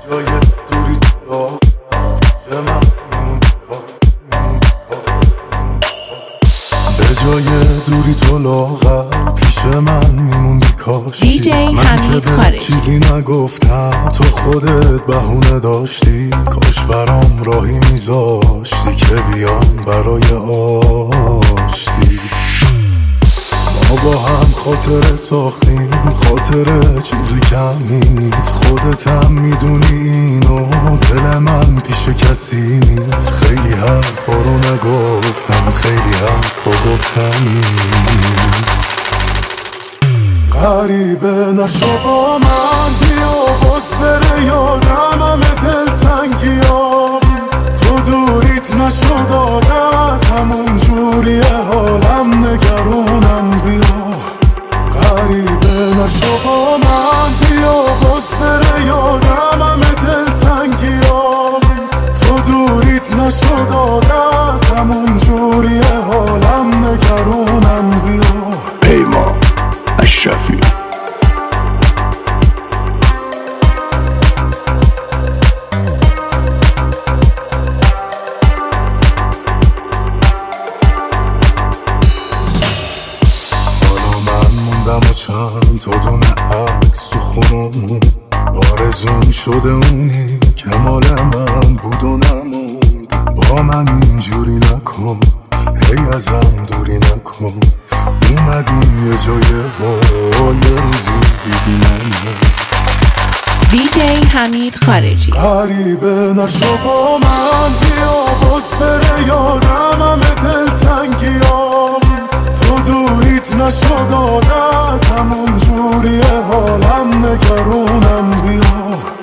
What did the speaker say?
جای دوری تو من به جای دوری تو لاغر پیش من میموندی کاشتی. من که به چیزی نگفتم تو خودت بهونه داشتی. کاش برام راهی میذاشتی که بیام برای آشتی. ما با هم خاطره ساختیم، خاطره چیزی کمی نیست. خودت هم میدونی اینو، دل من پیش کسی نیست. خیلی حرفا رو نگفتم، خیلی حرفا گفتم نیست. غریبه نشو با من، بیا باز بره یادم همه دلتنگیام. تو دوریت نشد عادت، همون جوریه حالم نگرونم. بیا غریبه نشو با من، بیا باز بره یادم همه دلتنگیام. تو دوریت نشد عادت، همون جوریه حالم نگرونم. بیا پیمان اشرفی. و چند تا دونه عکس تو خونمون، آرزوم شده اونی که مال من بود و نموند. با من اینجوری نکن، هی ازم دوری نکن. اومدیم یه جای یه روزی دیدی من. دیجی حمید خارجی. غریبه نشو با من، بیا باز بره یادم همه دلتنگیام. تو دوریت نشد عادت، همون جوریه حالم نگرونم. بیا